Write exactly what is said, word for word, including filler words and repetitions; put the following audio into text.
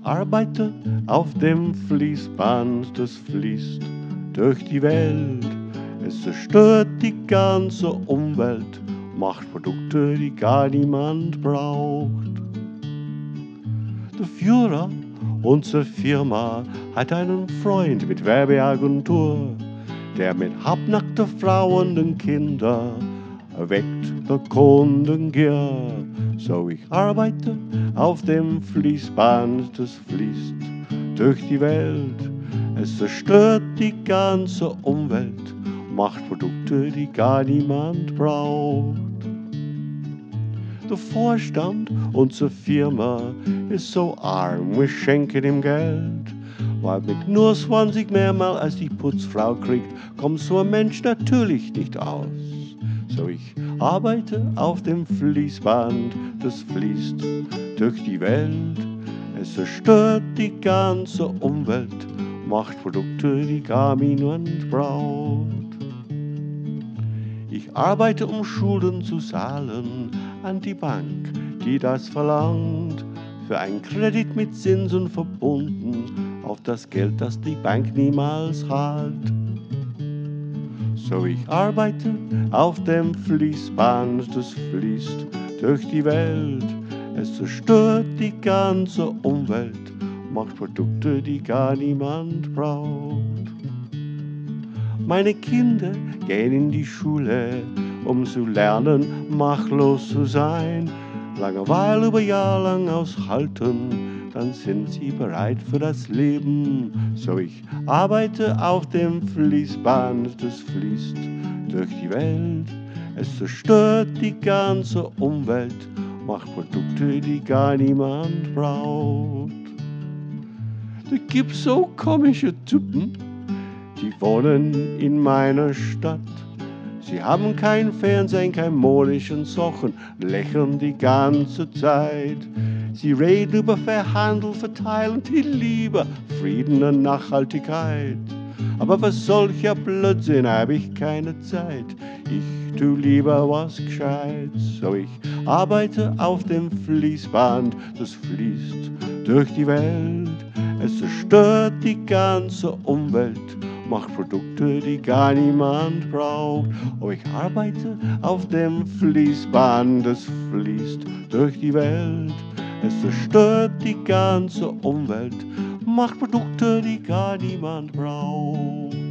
arbeite auf dem Fließband, das fließt durch die Welt. Es zerstört die ganze Umwelt, macht Produkte, die gar niemand braucht. Der Führer unserer Firma hat einen Freund mit Werbeagentur, der mit halbnackten Frauen und Kindern erweckt der Kundengier. So ich arbeite auf dem Fließband, das fließt durch die Welt. Es zerstört die ganze Umwelt, macht Produkte, die gar niemand braucht. Der Vorstand unserer Firma ist so arm, wir schenken ihm Geld. Weil mit nur zwanzig mehrmal als die Putzfrau kriegt, kommt so ein Mensch natürlich nicht aus. So ich arbeite auf dem Fließband, das fließt durch die Welt. Es zerstört die ganze Umwelt, macht Produkte, die gar niemand braucht. Ich arbeite, um Schulden zu zahlen an die Bank, die das verlangt. Für einen Kredit mit Zinsen verbunden auf das Geld, das die Bank niemals hat. So ich arbeite auf dem Fließband, das fließt durch die Welt. Es zerstört die ganze Umwelt, macht Produkte, die gar niemand braucht. Meine Kinder gehen in die Schule, um zu lernen, machtlos zu sein. Langeweile über Jahr lang aushalten, dann sind sie bereit für das Leben. So ich arbeite auf dem Fließband, das fließt durch die Welt. Es zerstört die ganze Umwelt, macht Produkte, die gar niemand braucht. Da gibt's so komische Typen, die wohnen in meiner Stadt. Sie haben kein Fernsehen, kein modischen Sachen, lächeln die ganze Zeit. Sie reden über Verhandeln, Verteilen, die Liebe, Frieden und Nachhaltigkeit. Aber für solcher Blödsinn hab ich keine Zeit. Ich tu lieber was Gescheites. So ich arbeite auf dem Fließband, das fließt durch die Welt. Es zerstört die ganze Umwelt, macht Produkte, die gar niemand braucht. Oh, ich arbeite auf dem Fließband, das fließt durch die Welt. Es zerstört die ganze Umwelt, macht Produkte, die gar niemand braucht.